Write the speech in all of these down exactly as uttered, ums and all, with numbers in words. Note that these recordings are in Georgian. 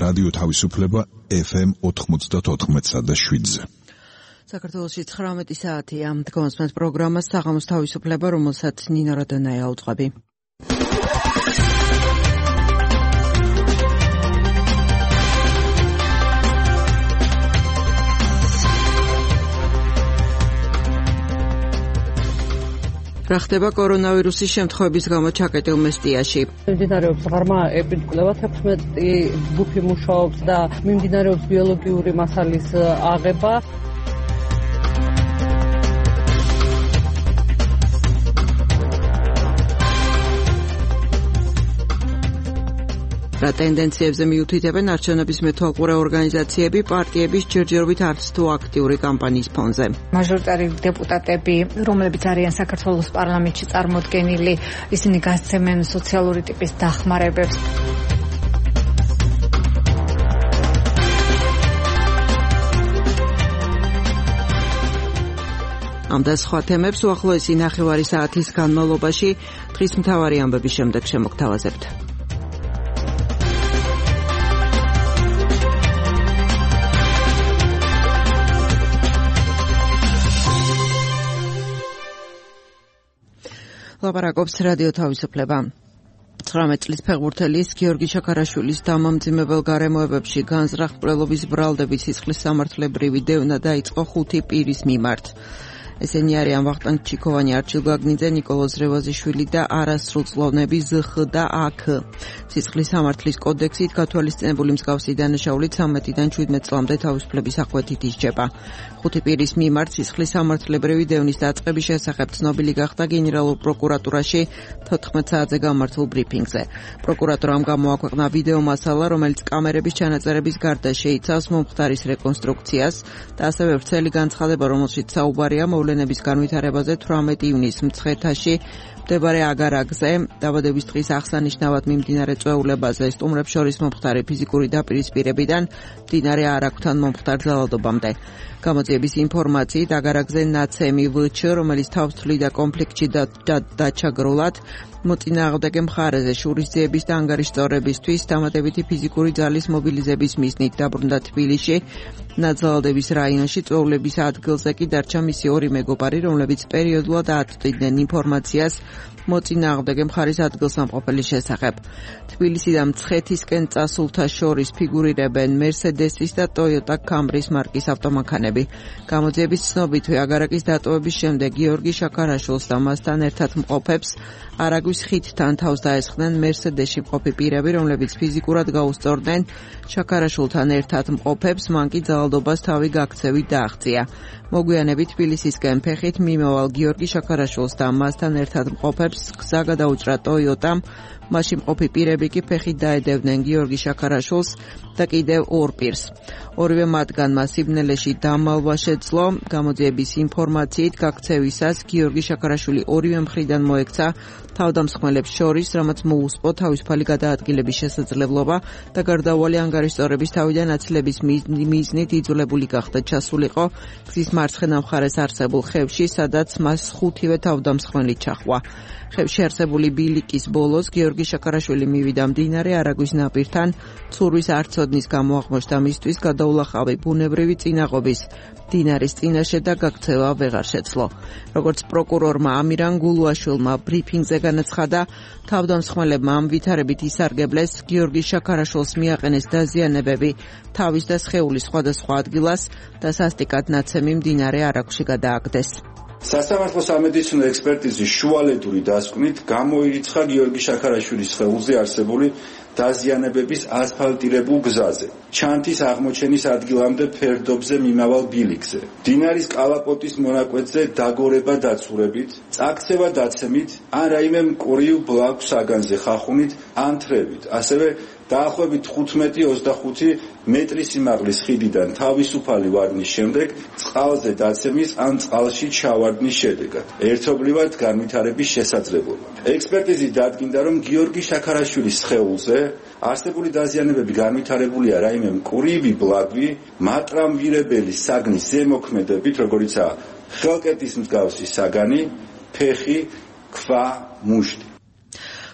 რადიო თავისუფლება ეფ ემ ოთხმოცდაოთხ და შვიდზე. საქართველოში ცხრამეტი საათია. დგომასმენთ პროგრამას საღამოს თავისუფლება, რომელსაც ნინო რადონაია აუწყები. რა ხდება კორონავირუსის შემთხვევების გამო ჩაკეტილ მესტიაში? მიმდინარეობს ღრმა ეპიდკვლევა, თერთმეტი ჯგუფი მუშაობს და მიმდინარეობს ბიოლოგიური მასალის აღება. რა ტენდენციებზე მიუთითებენ არჩევნების მეთვალყურე ორგანიზაციები პარტიების ჯერჯერობით არც თუ აქტიური კამპანიის ფონზე. მაჟორიტარი დეპუტატები, რომლებიც არიან საქართველოს პარლამენტში წარმოდგენილი, ისინი გასცემენ სოციალური ტიპის დახმარებებს. ამ და სხვა თემებს უახლოესი ნახევარი საათის განმავლობაში დღის მთავარი ამბების შემდეგ შემოგთავაზებთ. ლაპარაკობს რადიო თავისუფლება. ცხრამეტ წლის ფეხბურთელის გიორგი შაქარაშვილის დამამძიმებელ გარემოებებში განზრახ მკვლელობის ბრალდებით სისხლის სამართლებრივი დევნა დაიწყო ხუთი პირის მიმართ. ესენი არიან ვახტანგ ჩიქოვანი, არჩილ გაგნიძე, ნიკოლოზ რევაზიშვილი და არასრულწლოვნები ზხ და აკ. სისხლის სამართლის კოდექსით გათვალისწინებული მსგავსი დანაშაული ცხრამეტიდან შვიდმეტ წლამდე თავისუფლების ახვედით ისჯება. ხუთი პირის მიმართ სისხლის სამართლებრივი დევნის დაწყების შესახებ ცნობილი გახდა გენერალურ პროკურატურაში თოთხმეტ საათზე გამართულ ბრიფინგზე. პროკურატურამ გამოაქვეყნა ვიდეო მასალა, რომელიც კამერების ჩანაწერების გარდა შეიცავს მომხდარის რეკონსტრუქციას და ასევე ვრცელი განცხადება, რომელშიც საუბარია მოვლენების განვითარებაზე თვრამეტი ივნისს მცხეთაში მდებარე აგარაგზე დაბადების დღის აღსანიშნავად მიმდინარე წვეულებაზე სტუმრებს შორის მომხდარი ფიზიკური დაპირისპირებიდან მდინარე არაგვთან მომხდარ ძალადობამდე. გამოძიების ინფორმაციით აგარაგზე ნაცემი ვჩ, რომელიც თავს თვლიდა კონფლიქტში დაჩაგრულად მოწინააღმდეგე მხარეზე შურისძიების და ანგარიშწორებისთვის დამატებითი ფიზიკური ძალის მობილიზების მიზნით დაბრუნდა თბილისში. ნაძალადების რაიონში წვეულების ადგილზე კი დარჩა მისი ორი მეგობარი, რომლებიც პერიოდულად აწვდიდნენ ინფორმაციას მოწინააღმდეგე მხარის ადგილსამყოფელის შესახებ. თბილისიდან მცხეთისკენ წასულთა შორის ფიგურირებენ მერსედესის და ტოიოტა კამრის მარკის ავტომანქანები. გამოძიების ცნობითვე აგარაკის დატოვების შემდეგ გიორგი შაქარაშვილს და მასთან ერთად მყოფებს არაგვის ხიდთან თავს დაესხნენ მერსედესში მყოფი პირები, რომლებიც ფიზიკურად გაუსწორდნენ შაქარაშვილთან ერთად მყოფებს, მან კი ძალადობას თავი გაქცევით დააღწია. მოგვიანებით თბილისისკენ ფეხით მიმავალ გიორგი შაქარაშვილს და მასთან ერთად მყოფებს გზა გადაუჭრა ტოიოტამ, მაშინ მყოფი პირები კი ფეხით დაედევდნენ გიორგი შაქარაშვილს და კიდევ ორ პირს. ორივე მათგანმა სიბნელეში დამალვა შეძლო. გამოძიების ინფორმაციით გაქცევისას გიორგი შაქარაშვილი ორივე მხრიდან მოექცა თავდამსხმელებს შორის, რამაც მოუსპო თავისუფალი გადაადგილების შესაძლებლობა და გარდაუვალი ანგარიშწორების თავიდან აცილების მიზნით იძულებული გახდა ჩასულიყო გზის მარცხენა მხარეს არსებულ ხევში, სადაც მას ხუთივე თავდამსხმელი ჩახვა. ხევში არსებული ბილიკის ბოლოს გიორგი შაქარაშვილი მივიდა მდინარე არაგვის ნაპირთან, ცურვის არცოდნის გამო აღმოჩნდა მისთვის გადაულახავი ბუნებრივი წინაღობის მდინარის წინაშე და გაქცევა ვეღარ შეძლო. როგორც პროკურორმა ამირან გულუაშვილმა ბრიფინგზე განაცხადა, თავდამსხმელებმა ამ ვითარებით ისარგებლეს, გიორგი შაქარაშვილს მიაყენეს დაზიანებები თავის და სხეულის სხვადასხვა ადგილას და სასტიკად ნაცემი მდინარე არაგვში გადააგდეს. სასამართლო სამედიცინო ექსპერტიზის შუალედური დასკვნით გამოირიცხა გიორგი შაქარაშვილის სხეულზე არსებული დაზიანებების ასფალტირებულ გზაზე, ჩანთის აღმოჩენის ადგილამდე ფერდობზე მიმავალ ბილიკზე, მდინარის კალაპოტის მონაკვეთზე დაგორება დაცურებით, წაქცევა დაცემით, ან რაიმე მკვრივ ბლაგვ საგანზე ხახუნით, ან თრევით, ასევე დაახლოებით ხუთმეტი ოცდახუთი მეტრის სიმაღლის ხიდიდან თავისუფალი ვარდნის შემდეგ წყალზე დაცემის ან წყალში ჩავარდნის შედეგად ერთობლივად განვითარების შესაძლებლობა. ექსპერტიზით დადგინდა, რომ გიორგი შაქარაშვილის სხეულზე არსებული დაზიანებები განვითარებულია რაიმე მკვრივი ბლაგვი, მატრამვირებელი საგნის ზემოქმედებით, როგორიცაა ხელკეტის მსგავსი საგანი, ფეხი, ქვა, მუშტი.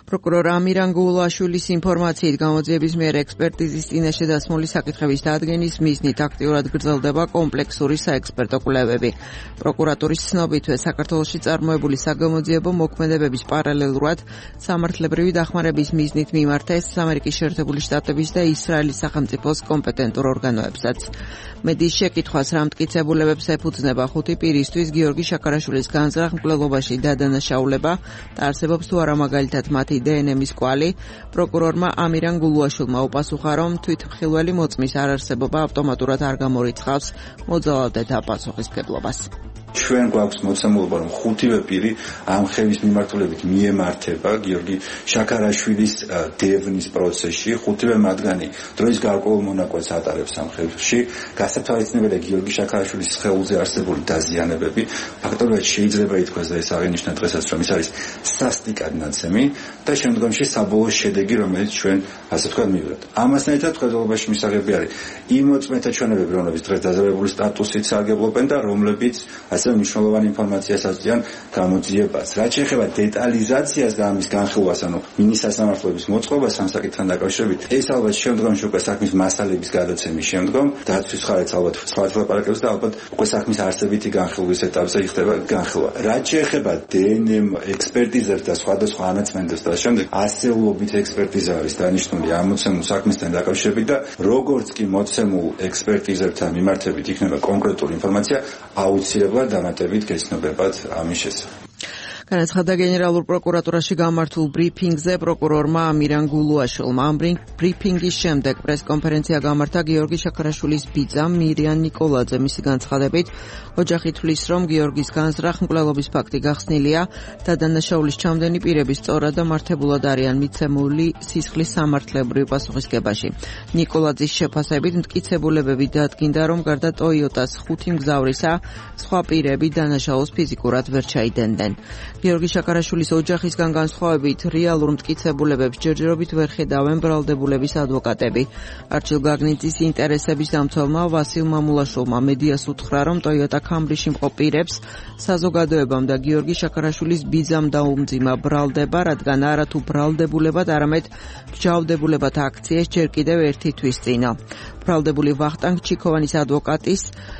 პროკურორ ამირან გულაშვილის ინფორმაციით გამოძიების მიერ ექსპერტიზის წინაშე დასმული საკითხების დადგენის მიზნით აქტიურად გრძელდება კომპლექსური საექსპერტო კვლევები. პროკურატურის ცნობითვე საქართველოში წარმოებული საგამოძიებო მოქმედებების პარალელურად სამართლებრივი დახმარების მიზნით მიმართეს ამერიკის შეერთებული შტატების და ისრაელის სახელმწიფოს კომპეტენტურ ორგანოებსაც. მედიის შეკითხვას რა მტკიცებულებებს ეფუძნება ხუთი პირისთვის გიორგი შაქარაშვილის განზრახ მკვლელობაში დადანაშაულება და არსებობს თუ არა მაგალითად მათი დე ენ ემის კვალი, პროკურორმა ამირან გულუაშვილმა უპასუხა, რომ თვითმხილველი მოწმის არარსებობა ავტომატურად არ გამორიცხავს მოძალადეთა პასუხისმგებლობას. ჩვენ გვაქვს მოცემულობა, რომ ხუთივე პირი ამ ხელის მიმართულებით მიემართება გიორგი შაქარაშვილის დევნის პროცესში. ხუთივე მათგანი დროის გარკვეულ მონაკვეთს ატარებს ამ ხელში. გასათვალისწინებელია გიორგი შაქარაშვილის სხეულზე არსებული დაზიანებები. ფაქტობრივად შეიძლება ითქვას და ეს აღინიშნა დღესაც, რომ ის არის სასტიკად ნაცემი და შემდგომში საბოლოო შედეგი, რომელიც ჩვენ ასე ვთქვათ მივიღეთ. ამასთან ერთად ხედულობაში მისაღები არის იმ მოწმეთა ჩვენებები, რომლებიც დღეს დაზავებული სტატუსით სარგებლობენ და რომლებიც ასე მნიშვნელოვანი ინფორმაციას აწვდიან გამოძიებას. რაც შეეხება დეტალიზაციას და ამის განხილვას, ანუ მინის სასამართლოების მოწყობას ამ საკითხთან დაკავშირებით, ეს ალბათ შემდგომში უკვე საქმის მასალების გადაცემის შემდგომ დაცვის ხარეს ალბათ სხვა ლაპარაკებს და ალბათ უკვე საქმის არსებითი განხილვის ეტაპზე იხდება განხილვა. რაც შეეხება დე ენ ემ ექსპერტიზებს და სხვადასხვა ანაცმენტებს და შემდეგ ასეულობით ექსპერტიზა არის დანიშნული ამ მოცემულ საქმესთან დაკავშირებით და როგორც კი მოცემულ ექსპერტიზებთან მიმართებით იქნება კონკრეტული ინფორმაცია, აუცილებლად დამატებით გეცნობებათ ამის შესახებ. განაცხადა გენერალურ პროკურატურაში გამართულ ბრიფინგზე პროკურორმა ამირან გულუაშვილმა. ამ ბრიფინგის შემდეგ პრესკონფერენცია გამართა გიორგი შაქარაშვილის ბიძა მირიან ნიკოლაძე. მისი განცხადებით, ოჯახი თვლის, რომ გიორგის განზრახ მკვლელობის ფაქტი გახსნილია და დანაშაულის ჩამდენი პირები სწორად და მართებულად არიან მიცემული სისხლის სამართლებრივ პასუხისგებაში. ნიკოლაძის შეფასებით მტკიცებულებები დადგინდა, რომ გარდა ტოიოტას ხუთი მგზავრისა, სხვა პირები დანაშაულს ფიზიკურად ვერ ჩაიდენდნენ. გიორგი შაქარაშვილის ოჯახისგან განსხვავებით რეალურ მტკიცებულებებს ჯერჯერობით ვერ ხედავენ ბრალდებულების ადვოკატები. არჩილ გაგნიძის ინტერესების დამცველმა ვასილ მამულაშვილმა მედიას უთხრა, რომ ტოიოტა ქამბრიში მყოფ პირებს საზოგადოებამ და გიორგი შაქარაშვილის ბიძამ დაუმძიმა ბრალდება, რადგან არა თუ ბრალდებულებად, არამედ მსჯავრდებულებად აქციეს ჯერ კიდევ ერთი თვის წინა. ბრალდებული ვახტანგ ჩიქოვანის ადვოკატის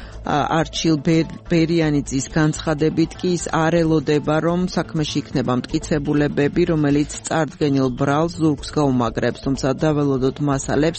არჩილ ბერიანიძის განცხადებით კი ის არ ელოდება, რომ საქმეში იქნება მტკიცებულებები, რომელიც წარდგენილ ბრალს ზურგს გაუმაგრებს, თუმცა დაველოდოთ მასალებს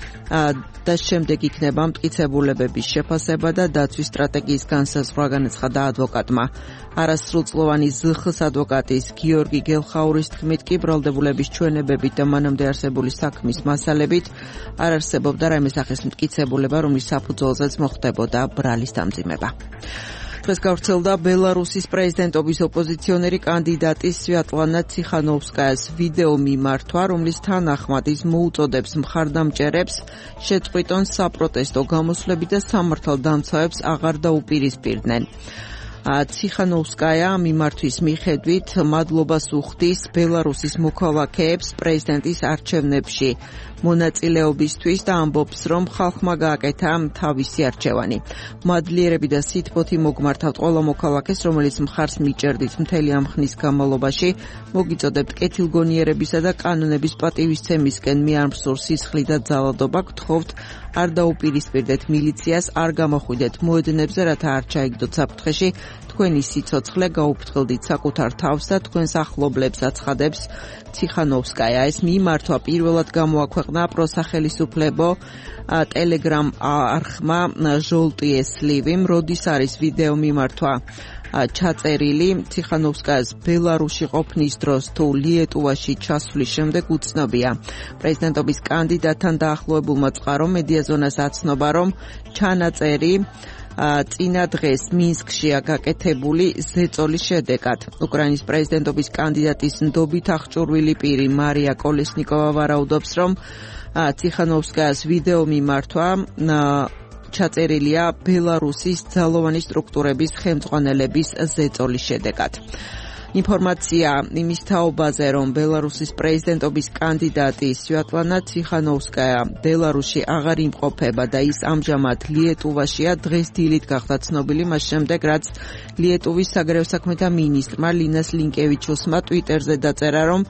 და შემდეგ იქნება მტკიცებულებების შეფასება და დაცვის სტრატეგიის განსაზღვრა, განაცხადა ადვოკატმა. არასრულწლოვანი ზ ხ-ის ადვოკატის გიორგი გელხაურის თქმით კი ბრალდებულების ჩვენებებით და მანამდე არსებული საქმის მასალებით არ არსებობდა რაიმე სახის მტკიცებულება, რომლის საფუძველზეც მოხდებოდა ბრალის დამძიმება. დღეს გავრცელდა ბელარუსის პრეზიდენტობის ოპოზიციონერი კანდიდატის სვიატლანა ციხანოვსკაიას ვიდეო მიმართვა, რომლის თანახმად ის მოუწოდებს მხარდამჭერებს შეწყვიტონ საპროტესტო გამოსვლები და სამართალდამცავებს აღარ დაუპირისპირდნენ. ციხანოვსკაია მიმართვის მიხედვით მადლობას უხდის ბელარუსის მოქალაქეებს პრეზიდენტის არჩევნებში მონაწილეობისთვის და ამბობს, რომ ხალხმა გააკეთა თავისი არჩევანი. მადლიერები და სითბოთი მოგმართავთ ყველა მოქალაქეს, რომელიც მხარს მიჭერდით მთელი ამ ხნის განმავლობაში. მოგიწოდებთ კეთილგონიერებისა და კანონების პატივისცემისკენ მიარმსურ სისხლი და ძალადობა. გთხოვთ, არ დაუპირისპირდეთ მილიციას, არ გამოხვიდეთ მოედნებზე, რათა არ ჩაიგდოთ საფრთხეში თქვენი სიცოცხლე, გაუფრთხილდით საკუთარ თავს და თქვენს ახლობლებს, აცხადებს ციხანოვსკაია. ეს მიმართვა პირველად გამოაქვეყნა პროსახელისუფლებო ტელეგრამ არხმა ჟოლტიე სლივი. როდის არის ვიდეო მიმართვა ჩაწერილი, ციხანოვსკაიას ბელარუსში ყოფნის დროს თუ ლიეტუვაში ჩასვლის შემდეგ უცნობია. პრეზიდენტობის კანდიდატთან დაახლოებულმა წყარო მედიაზონას აცნობა, რომ ჩანაწერი წინა დღეს მინსკშია გაკეთებული ზეწოლის შედეგად. უკრაინის პრეზიდენტობის კანდიდატის ნდობით აღჭურვილი პირი მარია კოლესნიკოვა ვარაუდობს, რომ ციხანოვსკაიას ვიდეო მიმართვა ჩაწერილია ბელარუსის ძალოვანი სტრუქტურების ხელმძღვანელების ზეწოლის შედეგად. ინფორმაცია იმის თაობაზე, რომ ბელარუსის პრეზიდენტობის კანდიდატი სვიატლანა ციხანოვსკაია ბელარუსში აღარ იმყოფება და ის ამჟამად ლიეტუვაშია, დღეს დილით გახდა ცნობილი მას შემდეგ, რაც ლიეტუვის საგარეო საქმეთა მინისტრმა ლინას ლინკევიჩუსმა ტვიტერზე დაწერა, რომ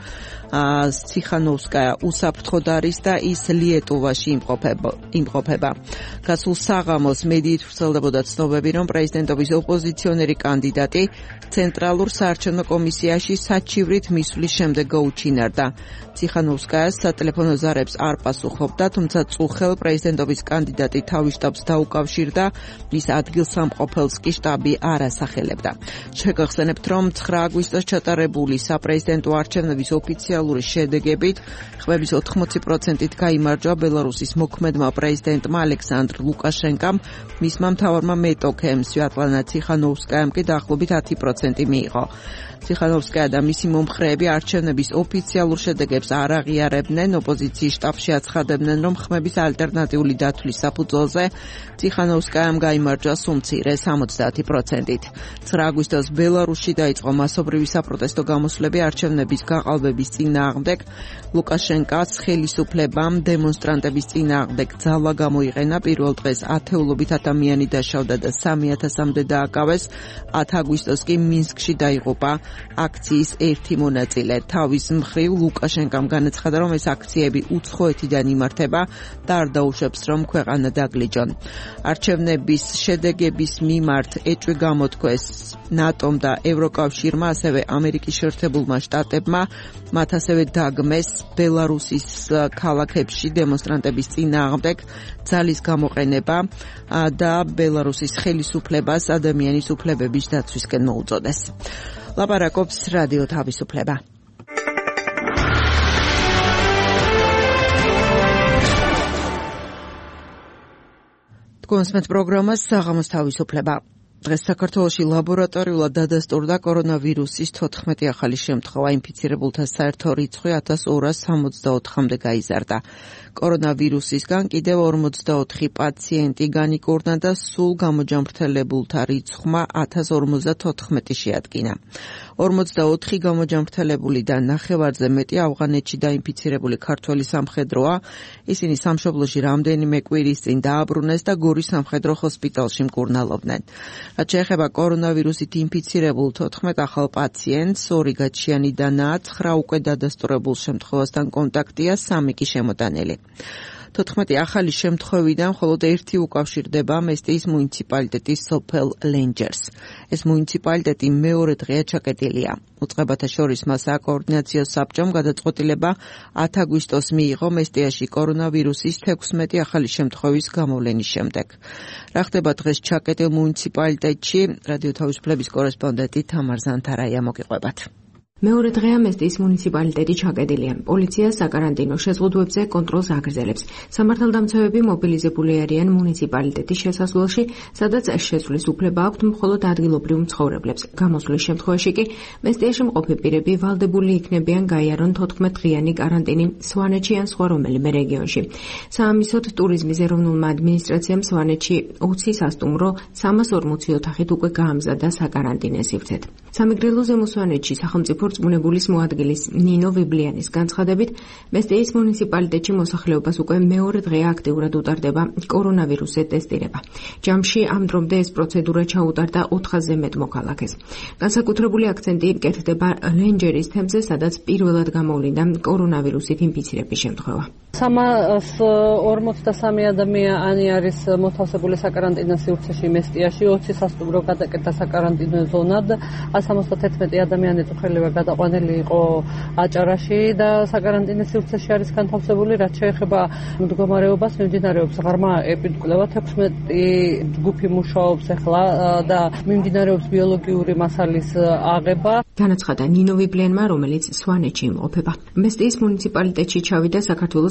ციხანოვსკაია უსაფრთხოდ არის და ის ლიეტუვაში იმყოფება. იმყოფება. გასულ საღამოს მედიით ვრცელდებოდა ცნობები, რომ პრეზიდენტობის ოპოზიციონერი კანდიდატი ცენტრალურ საარჩევნო კომისიაში საჩივრით მისვლის შემდეგ გაუჩინარდა. ციხანოვსკაიას სატელეფონო ზარებს არ პასუხობდა, თუმცა წუხელ პრეზიდენტობის კანდიდატი თავის შტაბს დაუკავშირდა, მის ადგილსამყოფელს კი შტაბი არ ასახელებდა. შეგახსენებთ, რომ ცხრა აგვისტოს ჩატარებული საპრეზიდენტო არჩევნების ოფიციალური შედეგებით ხმების ოთხმოცი პროცენტით გაიმარჯვა ბელარუსის მოქმედმა პრეზიდენტმა ალექსანდრ ლუკაშენკამ, მისმა მთავარმა მეტოქემ სვიატლანა ციხანოვსკაიამ კი დაახლოებით ათი პროცენტი მიიღო. ციხანოვსკაია და მისი მომხრეები არჩევნების ოფიციალურ შედეგებს არ აღიარებდნენ, ოპოზიციის შტაბში აცხადებდნენ, რომ ხმების ალტერნატიული დათვლის საფუძველზე ციხანოვსკაიამ გაიმარჯვა სუმცირე სამოცდაათი პროცენტით. ცხრა აგვისტოს ბელარუსში დაიწყო მასობრივი საპროტესტო გამოსვლები არჩევნების გაყალბების წინააღმდეგ. ლუკაშენკას ხელისუფლებამ დემონსტრანტების წინააღმდეგ ძალა გამოიყენა. პირველ დღეს ათეულობით ადამიანი დაშავდა და სამი ათასამდე დააკავეს. ათ აგვისტოს კი მინსკში დაიღუპა აქციის ერთი მონაწილე. თავის მხრივ ლუკაშენკამ განაცხადა, რომ ეს აქციები უცხოეთიდან იმართება და არ დაუშვებს, რომ ქვეყანა დაგლიჯონ. არჩევნების შედეგების მიმართ ეჭვი გამოთქვეს ნატომ და ევროკავშირმა, ასევე ამერიკის შეერთებულმა შტატებმა. მათ ასევე დაგმეს ბელარუსის ქალაქებში დემონსტრანტების წინააღმდეგ ძალის გამოყენება და ბელარუსის ხელისუფლებას ადამიანის უფლებების დაცვისკენ მოუწოდეს. ლაპარაკობს რადიო თავისუფლება. თქვენს პროგრამას საღამოს თავისუფლება. დღეს საქართველოში ლაბორატორიულად დადასტურდა კორონავირუსის თოთხმეტი ახალი შემთხვევა, ინფიცირებულთა საერთო რიცხვი ათას ორას სამოცდაოთხამდე გაიზარდა. კორონავირუსისგან კიდევ ორმოცდაოთხი პაციენტი განიკურნა და სულ გამოჯამრთელებულთა რიცხვმა ათას ორმოცდათოთხმეტი შეადგინა. ორმოცდაოთხი გამოჯამრთელებულიდან ნახევარზე მეტი ავღანეთში დაინფიცირებული ქართველი სამხედროა. ისინი სამშობლოში რამდენიმე კვირის წინ დააბრუნეს და გორის სამხედრო ჰოსპიტალში მკურნალობდნენ. რაც შეეხება კორონავირუსით ინფიცირებულ თოთხმეტ ახალ პაციენტს, ორი გაჩიანიდანაა, ცხრა უკვე დადასტურებულ შემთხვევასთან კონტაქტია, სამი კი შემოტანილი. თოთხმეტი ახალი შემთხვევიდან მხოლოდ ერთი უკავშირდება მესტიის მუნიციპალიტეტის სოფელ ლენჯერს. ეს მუნიციპალიტეტი მეორე დღეა ჩაკეტილია. უწყებათა შორის მას საკოორდინაციო საბჭომ გადაწყვეტილება ათ აგვისტოს მიიღო მესტიაში კორონავირუსის თექვსმეტი ახალი შემთხვევის გამოვლენის შემდეგ. რა ხდება დღეს ჩაკეტილ მუნიციპალიტეტში? რადიო თავისუფლების კორესპონდენტი თამარ ზანთარაია მოგიყვებათ. მეორე დღეა მესტიის მუნიციპალიტეტი ჩაკეტილია. პოლიცია საკარანტინო შეზღუდვებზე კონტროლს აგრძელებს. სამართალდამცავები მობილიზებული არიან მუნიციპალიტეტის შესასვლელში, სადაც შეცვლის უფლება აქვთ მხოლოდ ადგილობრივ მცხოვრებლებს. გამოსვლის შემთხვევაში კი მესტიაში მყოფი პირები ვალდებული იქნებიან გაიარონ თოთხმეტდღიანი კარანტინი სვანეთში ან სხვა რომელიმე რეგიონში. საამისოდ ტურიზმის ეროვნულმა ადმინისტრაციამ სვანეთში ოცი სასტუმრო სამას ორმოცი ოთახით უკვე გაამზადა საკარანტინე სივრცეთ. სამეგრელო ზემო სვანეთში სახელმწიფო რწმუნებულის მოადგილის ნინო ვიბლიანის განცხადებით, მესტიის მუნიციპალიტეტში მოსახლეობას უკვე მეორე დღეა აქტიურად უტარდება კორონავირუსზე ტესტირება. ჯამში ამ დრომდე ეს პროცედურა ჩაუტარდა ოთხასზე მეტ მოქალაქეს. განსაკუთრებული აქცენტი კეთდება ლენჯერის თემზე, სადაც პირველად გამოვლინდა კორონავირუსით ინფიცირების შემთხვევა. სამას ორმოცდასამი ადამიანი არის მოთავსებული საკარანტინო სივრცეში მესტიაში, ოცი სასტუმრო გადაკეტა საკარანტინო ზონად, სამოცდათერთმეტი ადამიანი წუხელივე გადაყვანილი იყო აჭარაში და საკარანტინო სივრცეში არის განთავსებული. რაც შეეხება მდგომარეობას, მიმდინარეობს ღრმა ეპიდკვლევა, თექვსმეტი ჯგუფი მუშაობს ახლა და მიმდინარეობს ბიოლოგიური მასალის აღება. განაცხადა ნინო ვიბლიანმა, რომელიც სვანეთში იმყოფება. მესტიის მუნიციპალიტეტში ჩავიდა საქართველოს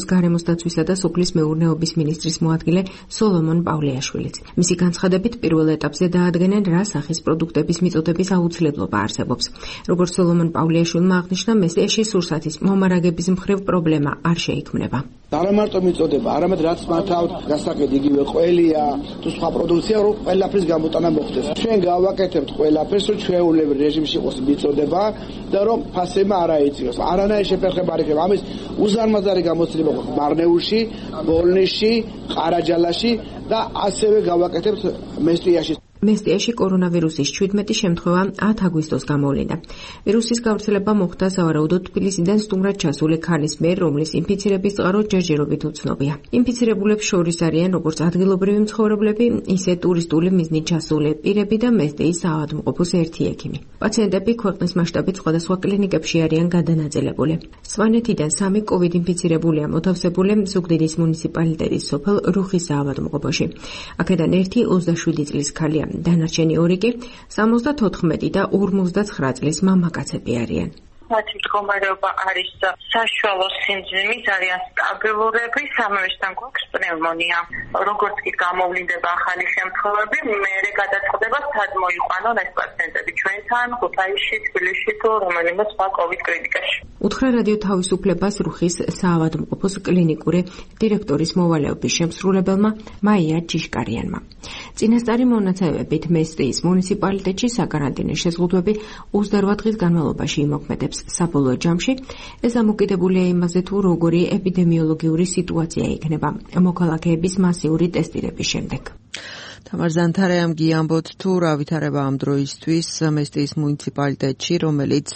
გარემოს დაცვისა და სოფლის მეურნეობის მინისტრის მოადგილე სოლომონ პავლეაშვილიც. მისი განცხადებით, პირველ ეტაპზე დაადგენენ, რა სახის პროდუქტების მიწოდების აუცილებლობა არსებობს. როგორც სოლომონ პავლეაშვილმა აღნიშნა, მესტიაში სურსათის მომარაგების მხრივ პრობლემა არ შეიქმნება. არა მარტო მიწოდება, არამედ რაც მართავთ გასაკეთე იგივე ყველია, თუ სხვა პროდუქცია, რომ ყველაფრის გამოტანა მოხდეს. ჩვენ გავაკეთებთ ყველაფერს, რომ ჩვეულებრივ რეჟიმში იყოს მიწოდება და რომ ფასება არ აიწიოს. არანაირი შეფერხება არ იქნება. ამის უზარმაზარი გამოცდილება გვაქვს მარნეულში, ბოლნისში, ყარაჯალაში და ასევე გავაკეთებთ მესტიაში. მესტიაში კორონავირუსის შვიდმეტი შემთხვევა ათ აგვისტოს გამოვლინდა. ვირუსის გავრცელება მოხდა სავარაუდოდ თბილისიდან სტუმრად ჩასული ქალის მიერ, რომლის ინფიცირების წყარო ჯერჯერობით უცნობია. ინფიცირებულებს შორის არიან როგორც ადგილობრივი მცხოვრებლები, ისე ტურისტული მიზნით ჩასული პირები და მესტეის საავადმყოფოს ერთი ექიმი. პაციენტები ქვეყნის მასშტაბით სხვადასხვა კლინიკებში არიან გადანაწილებული. სვანეთიდან სამი კოვიდ ინფიცირებულია მოთავსებული ზუგდიდის მუნიციპალიტეტის სოფელ რუხის საავადმყოფოში. აქედან ერთი ოცდაშვიდი წლის ქალია. დანარჩენი ორი კი სამოცდათოთხმეტი და ორმოცდაცხრა წლის მამაკაცები არიან. მათი მდგომარეობა არის საშუალო სიმძიმის, არიან სტაბილურები, სამივესთან გვაქვს პნევმონია. როგორც კი გამოვლინდება ახალი შემთხვევები, მერე გადაწყდება სად მოიყვანონ ეს პაციენტები ჩვენთან, ქუთაისში, თბილისში თუ რომელიმე სხვა კოვიდ კლინიკაში. უთხრა რადიო თავისუფლებას რუხის საავადმყოფოს კლინიკური დირექტორის მოვალეობის შემსრულებელმა მაია ჯიშკარიანმა. წინასწარი მონაცემებით მესტეის მუნიციპალიტეტში საკარანტინო შეზღუდვები ოცდარბዓ დღის განმავლობაში იმოქმედებს. საბოლოო ჯამში ეს ამოკიდებულია იმაზე, თუ როგორი ეპიდემიოლოგიური სიტუაცია იქნება მოქალაქეების მასიური ტესტირების შემდეგ. თამარ ზანთარამ გიამბოთ, თუ რა ვითარება ამ დროისთვის მესტეის მუნიციპალიტეტში, რომელიც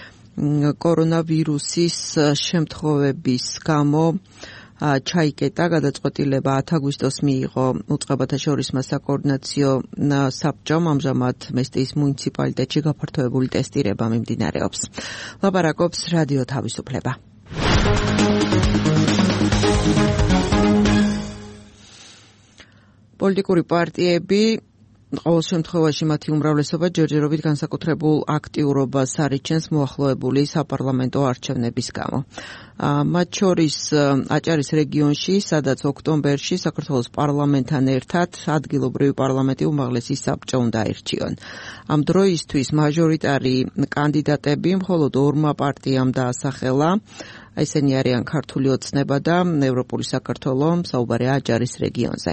კორონავირუსის შემთხვევების გამო ჩაიკეტა, გადაწყვეტილება ათ აგვისტოს მიიღო უწყებათა შორის საკოორდინაციო საბჭომ. ამჟამად მესტეის მუნიციპალიტეტში გაფართოებული ტესტირება მიმდინარეობს. ლაპარაკობს რადიო თავისუფლება. პოლიტიკური პარტიები ყოველ შემთხვევაში მათი უმრავლესობა ჯერჯერობით განსაკუთრებულ აქტიურობას არიჩენს მოახლოებული საპარლამენტო არჩევნების გამო. მათ შორის აჭარის რეგიონში, სადაც ოქტომბერში საქართველოს პარლამენტთან ერთად ადგილობრივი პარლამენტი უმაღლესი საბჭო უნდა აირჩიონ. ამ დროისთვის მაჟორიტარი კანდიდატები მხოლოდ ორმა პარტიამ დაასახელა. ესენი არიან ქართული ოცნება და ევროპული საქართველო, საუბარია აჭარის რეგიონზე.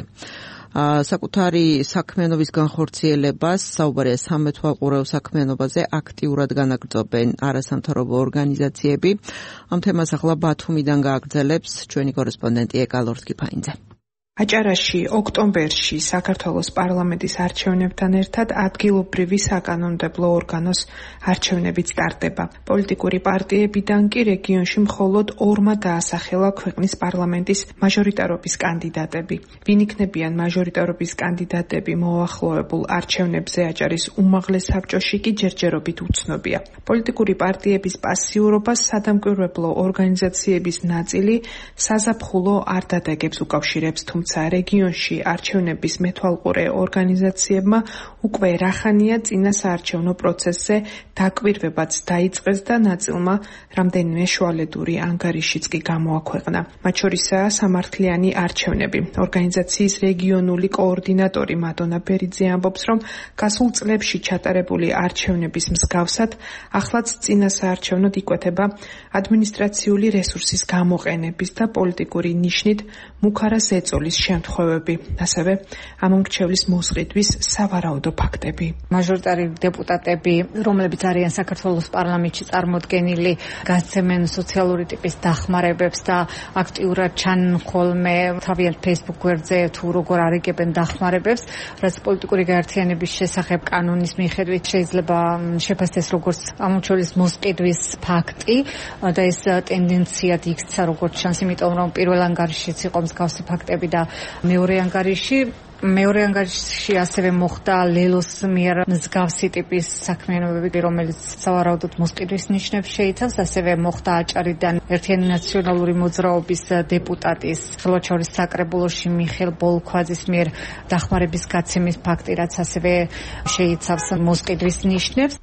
საკუთარი საქმიანობის განხორციელებას, საუბარია სამეთვალყურეო საქმიანობაზე, აქტიურად განაგრძობენ არასამთავრობო ორგანიზაციები. ამ თემას ახლა ბათუმიდან გააგრძელებს ჩვენი კორესპონდენტი ეკალორ კიფაინძე. აჭარაში ოქტომბერში საქართველოს პარლამენტის არჩევნებთან ერთად ადგილობრივი საკანონმდებლო ორგანოს არჩევნებიც ტარდება. პოლიტიკური პარტიებიდან კი რეგიონში მხოლოდ ორმა დაასახელა ქვეყნის პარლამენტის მაჟორიტარობის კანდიდატები. ვინ იქნებიან მაჟორიტარობის კანდიდატები მოახლოებულ არჩევნებზე აჭარის უმაღლეს საბჭოში კი ჯერჯერობით უცნობია. პოლიტიკური პარტიების პასიურობას სადამკვირვებლო ორგანიზაციების ნაწილი საზაფხულო არ დადაგებს უკავშირებს, თუმცა რეგიონში არჩევნების მეთვალყურე ორგანიზაციებმა უკვე რახანია წინა საარჩევნო პროცესზე დაკვირვებაც დაიწყეს და ნაწილმა რამდენიმე შუალედური ანგარიშიც კი გამოაქვეყნა. მათ შორისაა სამართლიანი არჩევნები. ორგანიზაციის რეგიონული კოორდინატორი მადონა ბერიძე ამბობს, რომ გასულ წლებში ჩატარებული არჩევნების მსგავსად ახლაც წინა საარჩევნოდ იკვეთება ადმინისტრაციული რესურსის გამოყენების და პოლიტიკური ნიშნით მუქარა ზეწოლის შემთხვევები, ასევე ამომრჩევლის მოსყიდვის სავარაუდო ფაქტები. მაჟორიტარი დეპუტატები, რომლებიც არიან საქართველოს პარლამენტში წარმოდგენილი, გასცემენ სოციალური ტიპის დახმარებებს და აქტიურად ჩანენ ხოლმე თავიანთ Facebook გვერდზე თუ როგორ არიგებენ დახმარებებს, რაც პოლიტიკური გაერთიანების შესახებ კანონის მიხედვით შეიძლება შეფასდეს როგორც ამომრჩევლის მოსყიდვის ფაქტი და ეს ტენდენციად იქცა როგორც ჩანს, იმიტომ რომ პირველ ანგარიშიც იყო მსგავსი ფაქტები და მეორე ანგარიში მეორე ანგარიში ასევე მოხდა ლელოს მიერ მსგავსი ტიპის საქმიანობები, რომელიც სავარაუდოდ მოსყიდვის ნიშნებს შეიცავს, ასევე მოხდა აჭარიდან ერთიანი ნაციონალური მოძრაობის დეპუტატის ხელვაჩაურის საკრებულოში მიხეილ ბოლქვაძის მიერ დახმარების გაცემის ფაქტი, რაც ასევე შეიცავს მოსყიდვის ნიშნებს.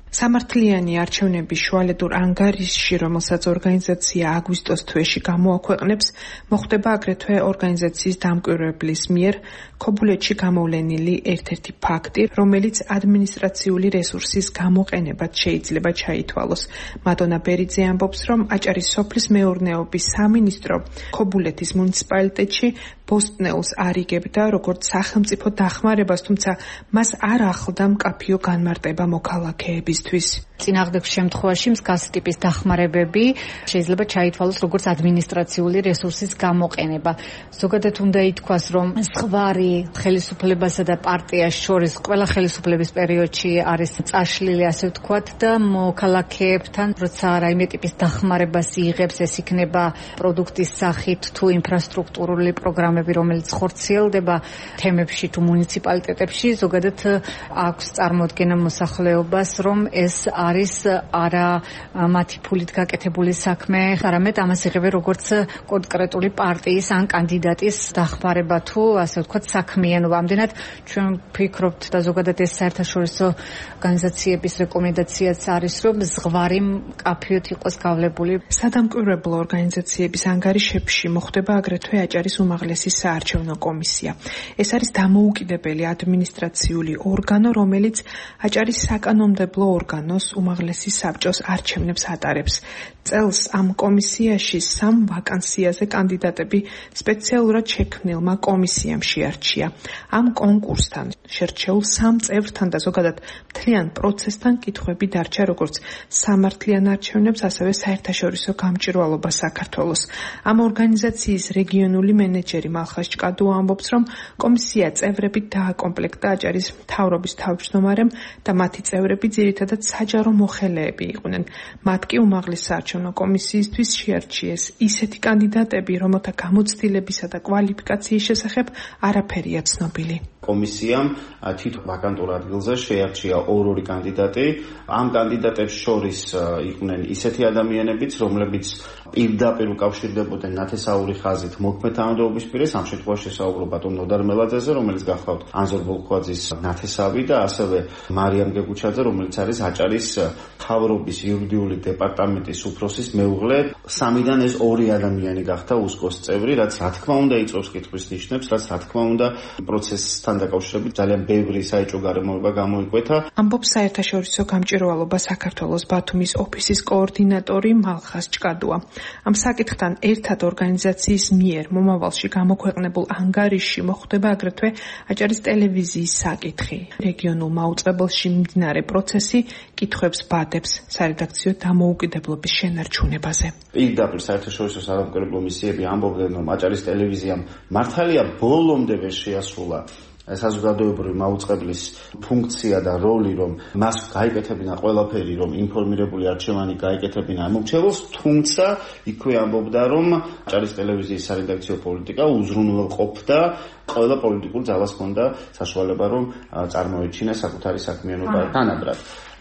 სამართლიანი არჩევნების შუალედურ ანგარიშში, რომელსაც ორგანიზაცია აგვისტოს თვეში გამოაქვეყნებს, მოხდება აგრეთვე ორგანიზაციის დამკვირვებლის მიერ ქობულეთში გამოვლენილი ერთ-ერთი ფაქტი, რომელიც ადმინისტრაციული რესურსის გამოყენებად შეიძლება ჩაითვალოს. მადონა ბერიძე ამბობს, რომ აჭარის სოფლის მეურნეობის სამინისტრო ქობულეთის მუნიციპალიტეტში ბოსტნეულს არიგებდა როგორც სახელმწიფო დახმარებას, თუმცა მას არ ახლდა მკაფიო განმარტება მოქალაქეებისთვის. წინააღმდეგ შემთხვევაში მსგავსი ტიპის დახმარებები შეიძლება ჩაითვალოს როგორც ადმინისტრაციული რესურსის გამოყენება. ზოგადად უნდა ითქვას, რომ ზღვარი ხელისუფლებასა და პარტიას შორის ყველა ხელისუფლების პერიოდში არის წაშლილი, ასე ვთქვათ, და მოქალაქეებთან, როცა რაიმე ტიპის დახმარებას იღებს, ეს იქნება პროდუქტის სახით თუ ინფრასტრუქტურული პროგრამები, რომელიც ხორციელდება თემებში თუ მუნიციპალიტეტებში, ზოგადად აქვს წარმოდგენა მოსახლეობას, რომ ეს არის არა მათი ფულით გაკეთებული საქმე, არამედ ამას იღებენ როგორც კონკრეტული პარტიის ან კანდიდატის დახმარება თუ ასე ვთქვათ საქმიანობა. ამდენად ჩვენ ვფიქრობთ და ზოგადად ეს საერთაშორისო ორგანიზაციების რეკომენდაციაც არის, რომ ზღვარი მკაფიოდ იყოს გავლებული. სადამკვირვებლო ორგანიზაციების ანგარიშებში მოხდება აგრეთვე აჭარის უმაღლესი საარჩევნო კომისია. ეს არის დამოუკიდებელი ადმინისტრაციული ორგანო, რომელიც აჭარის საკანონმდებლო ორგანოს უმაღლესი საბჭოს არჩევნებს ატარებს. წელს ამ კომისიაში სამ ვაკანსიაზე კანდიდატები სპეციალურად შექმნილმა კომისიამ შეარჩია. ამ კონკურსთან შერჩეულ სამ წევრთან და ზოგადად მთლიან პროცესთან კითხვები დარჩა როგორც სამართლიან არჩევნებს, ასევე საერთაშორისო გამჭვირვალობა საქართველოს. ამ ორგანიზაციის რეგიონული მენეჯერი მალხაზ ჭკადუა ამბობს, რომ კომისია წევრებით დააკომპლექტა აჭარის მთავრობის თავმჯდომარემ და მათი წევრები ძირითადად საჯარო მოხელეები იყვნენ. მათ კი უმაღლეს საარჩევნო კომისიისთვის შეარჩიეს ისეთი კანდიდატები, რომელთა გამოცდილებისა და კვალიფიკაციის შესახებ არაფერია ცნობილი. კომისიამ თითო ვაკანტურ ადგილზე შეარჩია ორ-ორი კანდიდატი. ამ კანდიდატებს შორის იყვნენ ისეთი ადამიანებიც, რომლებიც პირდაპირ უკავშირდებოდნენ ნათესაური ხაზით მოქმედ თანამდებობის პირას, ამ შემთხვევაში საუბრობ ბატონ ნოდარ მელაძეზე, რომელიც გახლავთ ანზორ ბოლქვაძის ნათესავი და ასევე მარიამ გეგუჩაძე, რომელიც არის აჭარის მთავრობის იურიდიული დეპარტამენტის უფროსის მეუღლე. სამიდან ეს ორი ადამიანი გახდა უსკოს წევრი, რაც რა თქმა უნდა იწვევს კითხვის ნიშნებს, რაც რა თქმა უნდა პროცესთან დაკავშირებით ძალიან ბევრი საეჭვო გარემოება გამოიკვეთა. ამბობს საერთაშორისო გამჭვირვალობა საქართველოს ბათუმის ოფისის კოორდინატორი მალხაზ ჭკადუა. ამ საკითხთან ერთად ორგანიზაციის მიერ მომავალში გამოქვეყნებულ ანგარიშში მოხდება აგრეთვე აჭარის ტელევიზიის საკითხი. რეგიონულ მაუწყებელში მიმდინარე პროცესი კითხვებს ბადებს სარედაქციო დამოუკიდებლობის შენარჩუნებაზე. პირდაპირ საერთაშორისო სადამკვირვებლო მისიები ამბობდნენ, რომ აჭარის ტელევიზიამ მართალია ბოლომდე ვერ შეასრულა საზოგადოებრივი მაუწყებლის ფუნქცია და როლი, რომ მას გაიკეთებინა ყველაფერი, რომ ინფორმირებული არჩევანი გაიკეთებინა ამორჩეულს, თუმცა იქვე ამბობდა, რომ აჭარის ტელევიზიის სარედაქციო პოლიტიკა უზრუნველყოფდა ყველა პოლიტიკურ ძალას ჰქონდა საშუალება, რომ წარმოეჩინა საკუთარი საქმიანობა თანაბრად.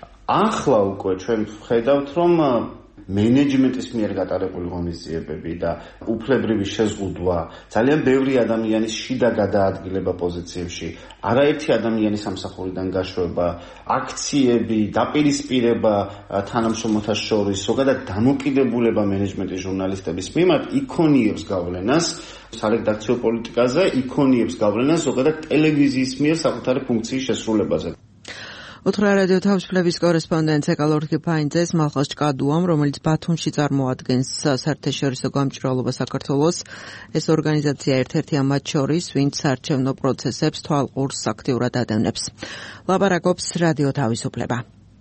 ახლა უკვე ჩვენ ვხედავთ, რომ მენეჯმენტის მიერ გატარებული ღონისძიებები და უფლებრივი შეზღუდვა, ძალიან ბევრი ადამიანის შიდა გადაადგილება პოზიციებში, არაერთი ადამიანის სამსახურიდან გაშვება, აქციები, დაპირისპირება თანამშრომელთა შორის, ზოგადად დამოკიდებულება მენეჯმენტის ჟურნალისტების მიმართ იქონიებს გავლენას სარედაქციო პოლიტიკაზე, იქონიებს გავლენას ზოგადად ტელევიზიის მიერ საკუთარი ფუნქციის შესრულებაზე. უთხრა რადიო თავისუფლების კორესპონდენტ ეკალორქი ფაინძეს მალხაზ ჭკადუამ, რომელიც ბათუმში წარმოადგენს საერთაშორისო გამჭვირვალობა საქართველოს. ეს ორგანიზაცია ერთ-ერთია მათ შორის, ვინც საარჩევნო პროცესებს თვალყურს აქტიურად ადევნებს. ლაპარაკობს რადიო თავისუფლება.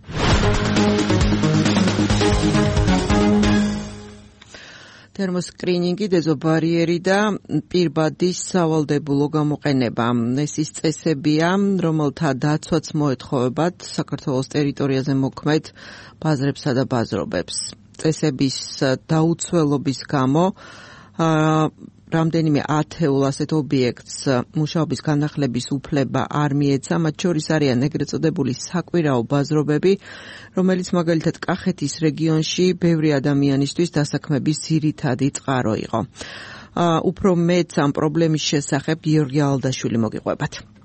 თერმოსკრინინგი, დეზობარიერი და პირბადის სავალდებულო გამოყენება. ეს ის წესებია, რომელთა დაცვაც მოეთხოვებათ საქართველოს ტერიტორიაზე მოქმედ ბაზრებსა და ბაზრობებს. წესების დაუცველობის გამო რამდენიმე ათეულ ასეთ ობიექტს მუშაობის განახლების უფლება არ მიეცა, მათ შორის არიან ეგრეთ წოდებული საკვირაო ბაზრობები, რომელიც მაგალითად კახეთის რეგიონში ბევრი ადამიანისთვის დასაქმების ძირითადი წყარო იყო. უფრო მეც ამ პრობლემის შესახებ გიორგი ალდაშვილი მოგიყვებათ.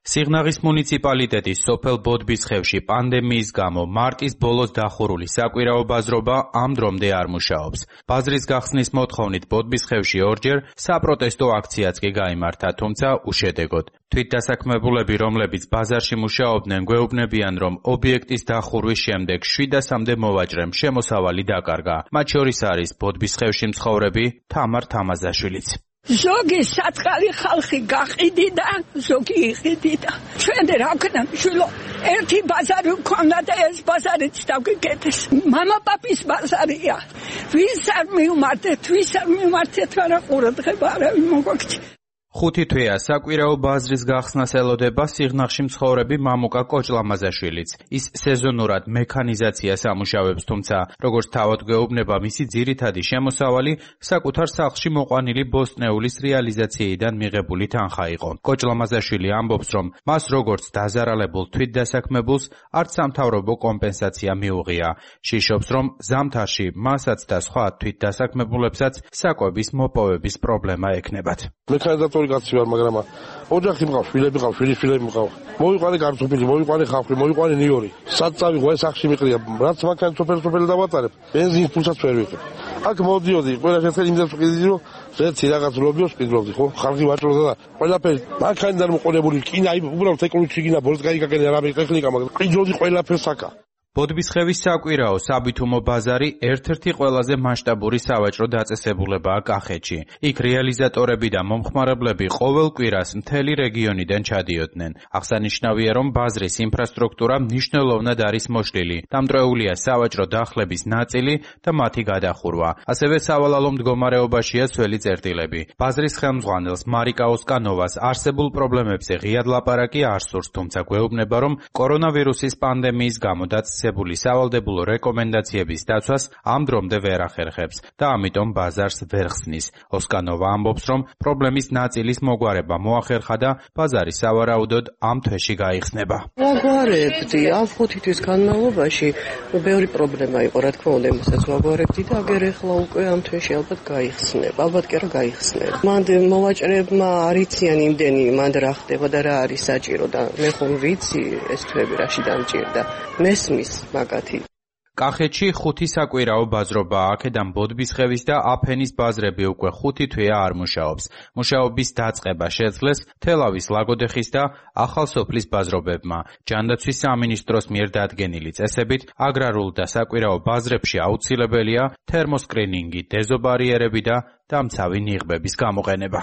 სიღნაღის მუნიციპალიტეტის სოფელ ბოდბისხევში პანდემიის გამო მარტის ბოლოს დახურული საკვირაო ბაზრობა ამ დრომდე არ მუშაობს. ბაზრის გახსნის მოთხოვნით ბოდბისხევში ორჯერ საპროტესტო აქციაც კი გაიმართა, თუმცა უშედეგოდ. თვითდასაქმებულები, რომლებიც ბაზარში მუშაობდნენ, გვეუბნებიან, რომ ობიექტის დახურვის შემდეგ შვიდასამდე მოვაჭრემ შემოსავალი დაკარგა. მათ შორის არის ბოდბისხევში მცხოვრები თამარ თამაზაშვილიც. ზოგი საწყალი ხალხი გაყიდიდა, ზოგი იყიდიდა. ჩვენ რა ვქნა შვილო, ერთი ბაზარი ვქონდა და ეს ბაზარიც დაგვიგეთეს. მამა პაპის ბაზარია. ვის არ მივმართეთ, ვის არ მივმართეთ, მაგრამ ყურადღება არავინ მოგვაქცია. ხუთი თვეა საკვირაო ბაზრის გახსნას ელოდება სიღნაღში მცხოვრები მამუკა კოჭლამაზაშვილიც. ის სეზონურად მექანიზაციას ამუშავებს, თუმცა როგორც თავად გვეუბნება, მისი ძირითადი შემოსავალი საკუთარ სახლში მოყვანილი ბოსტნეულის რეალიზაციიდან მიღებული თანხა იყო. კოჭლამაზაშვილი ამბობს, რომ მას როგორც დაზარალებულ თვითდასაქმებულს არც სამთავრობო კომპენსაცია მიუღია. შიშობს, რომ ზამთარში მასაც და სხვა თვითდასაქმებულებსაც საკვების მოპოვების პრობლემა ექნებათ. კაცი ვარ, მაგრამ ოჯახი მყავს, შვილები მყავს, შვილიშვილები მყავს. მოვიყვანე კარტოფილი, მოვიყვანე ხავხი, მოვიყვანე ნიორი. სად წავიღო ეს სახში მიყრია, რაც მანქანა სოფელ-სოფელი დავატარებ. ბენზინის ფულსაც ვერ ვიყიდ. აქ მოდიოდი, ყველა შეხედი იმდენს ვყიდი, რომ ზეცი რაღაც ლობიოს ვყიდრობდი, ხო? ხალხი ვაჭრობდა და ყველაფერი მანქანიდან მოყოლებული კინა, უბრალოდ ეკოლოგიში კინა, ბორცს გაიგაგენ რა ტექნიკა, მაგრამ ვყიდრობდი ყველაფერს აქა. ბოდბისხევის საკვირაო საბითუმო ბაზარი ერთ-ერთი ყველაზე მასშტაბური სავაჭრო დაწესებულებაა კახეთში. იქ რეალიზატორები და მომხმარებლები ყოველ კვირას მთელი რეგიონიდან ჩადიოდნენ. აღსანიშნავია, რომ ბაზრის ინფრასტრუქტურა მნიშვნელოვნად არის მოშლილი. დამტვრეულია სავაჭრო დახლების ნაწილი და მათი გადახურვა. ასევე სავალალო მდგომარეობაშია ძველი წერტილები. ბაზრის ხელმძღვანელს მარიკა ოსკანოვას არსებულ პრობლემებზე ღიად ლაპარაკი არ სურს, თუმცა გვეუბნება, რომ კორონავირუსის პანდემიის გამო დაწესებული სავალდებულო რეკომენდაციების დაცვას ამ დრომდე ვერ ახერხებს და ამიტომ ბაზარს ვერ ხსნის. ოსკანოვა ამბობს, რომ პრობლემის ნაწილის მოგვარება მოახერხა და ბაზარი სავარაუდოდ ამ თვეში გაიხსნება. ვაგვარებდი, ამ ხუთი თვის განმავლობაში ბევრი პრობლემა იყო, რა თქმა უნდა, იმასაც ვაგვარებდი და აგერ ახლა უკვე ამ თვეში ალბათ გაიხსნება. ალბათ კი რა გაიხსნება. მანდ მოვაჭრებმა არ იციან იმდენი, მანდ რა ხდება და რა არის საჭირო და მე ხომ ვიცი ეს თვეები რაში დამჭირდა. მესმის მაგათი. კახეთში ხუთი საკვირაო ბაზრობა, აქედან ბოდბისხევის და აფენის ბაზრები უკვე ხუთი თვეა არ მუშაობს. მუშაობის დაწყება შეძლეს თელავის, ლაგოდეხის და ახალსოფლის ბაზრობებმა. ჯანდაცვის სამინისტროს მიერ დადგენილი წესებით აგრარულ და საკვირაო ბაზრებში აუცილებელია თერმოსკრინინგი, დეზობარიერები და დამცავი ნიღბების გამოყენება.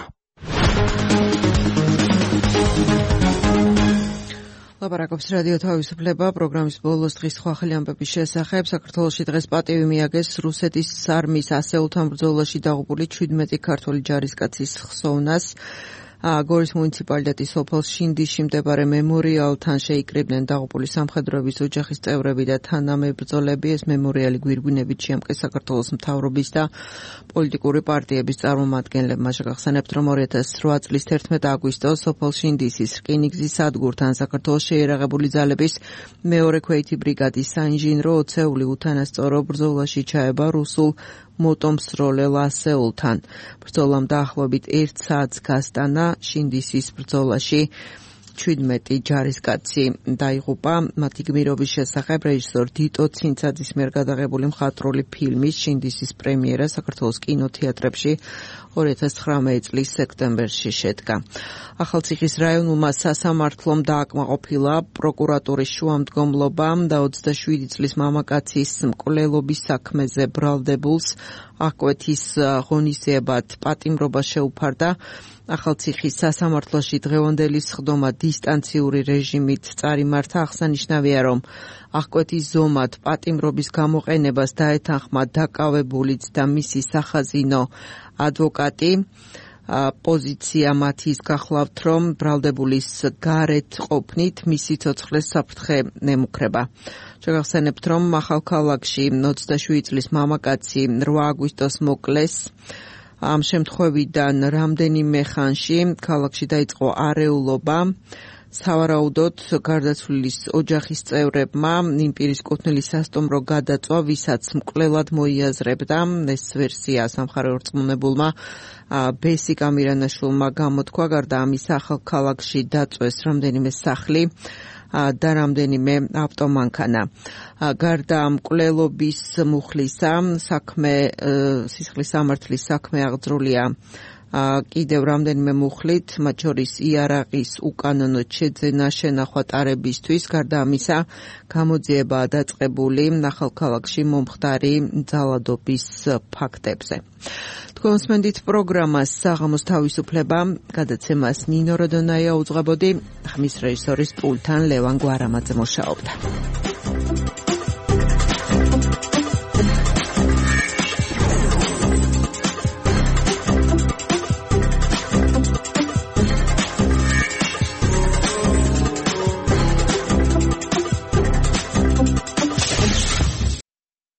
ლაპარაკობს რადიო თავისუფლება პროგრამის ბოლოს დღის სხვა ახალი ამბების შესახებ. საქართველოში დღეს პატივი მიაგეს რუსეთის არმიის ასეულთან ბრძოლაში დაღუპული ჩვიდმეტი ქართველი ჯარისკაცის ხსოვნას. გორის მუნიციპალიტეტის სოფელ შინდიში მდებარე მემორიალთან შეიკრიბნენ დაღუპული სამხედროების ოჯახის წევრები და თანამებრძოლები. ეს მემორიალი გვირგვინებით შეამკეს საქართველოს მთავრობის და პოლიტიკური პარტიების წარმომადგენლებმა. შეგახსენებთ, რომ ორი ათას რვა წლის თერთმეტი აგვისტოს სოფელ შინდისის რკინიგზის სადგურთან საქართველოს შეიარაღებული ძალების მეორე ქვეითი ბრიგადის საინჟინრო ოცეული უთანასწორო ბრძოლაში ჩაება რუსულ მოტომსროლელ ასეულთან. ბრძოლამ დაახლოებით ერთ საათს გასტანა. შინდისის ბრძოლაში ჩვიდმეტი ჯარისკაცი დაიღუპა. მათი გმირობის შესახებ რეჟისორ დიტო ცინცაძის მიერ გადაღებული მხატვრული ფილმის შინდისის პრემიერა საქართველოს კინოთეატრებში ორი ათას ცხრამეტი წლის სექტემბერში შედგა. ახალციხის რაიონულმა სასამართლომ დააკმაყოფილა პროკურატურის შუამდგომლობა და ოცდაშვიდი წლის მამაკაცის მკვლელობის საქმეზე ბრალდებულს აღკვეთის ღონისძიებად პატიმრობა შეუფარდა. ახალციხის სასამართლოში დღევანდელი სხდომა დისტანციური რეჟიმით წარიმართა. აღსანიშნავია, რომ აღკვეთის ზომად პატიმრობის გამოყენებას დაეთანხმა დაკავებულიც და მისი სახაზინო ადვოკატი. პოზიცია მათი ის გახლავთ, რომ ბრალდებულის გარეთ ყოფნით მისი ცოცხლეს საფრთხე ნემუქრება. შეგახსენებთ, რომ ახალქალაქში ოცდაშვიდი წლის მამაკაცი რვა აგვისტოს მოკლეს. ამ შემთხვევიდან რამდენიმე ხანში ქალაქში დაიწყო არეულობა. სავარაუდოდ გარდაცვლილის ოჯახის წევრებმა იმ პირის კუთვნილი სასტუმრო გადაწვა, ვისაც მკვლელად მოიაზრებდა. ეს ვერსია სამხარეო რწმუნებულმა ბესიკ ამირანაშვილმა გამოთქვა. გარდა ამისა, ახალქალაქში დაწვეს რამდენიმე სახლი და რამდენიმე ავტომანქანა. გარდა მკვლელობის მუხლისა, საქმე სისხლის სამართლის საქმე აღძრულია კიდევ რამდენიმე მუხლით, მათ შორის იარაღის უკანონოდ შეძენა შენახვა ტარებისთვის. გარდა ამისა, გამოძიებაა დაწყებული ახალქალაქში მომხდარი ძალადობის ფაქტებზე. თქვენ მსმენთ პროგრამას საღამოს თავისუფლება, გადაცემას ნინო როდონაია უძღვებოდი, ხმის რეჟისორის პულთან ლევან გვარამაძე მუშაობდა.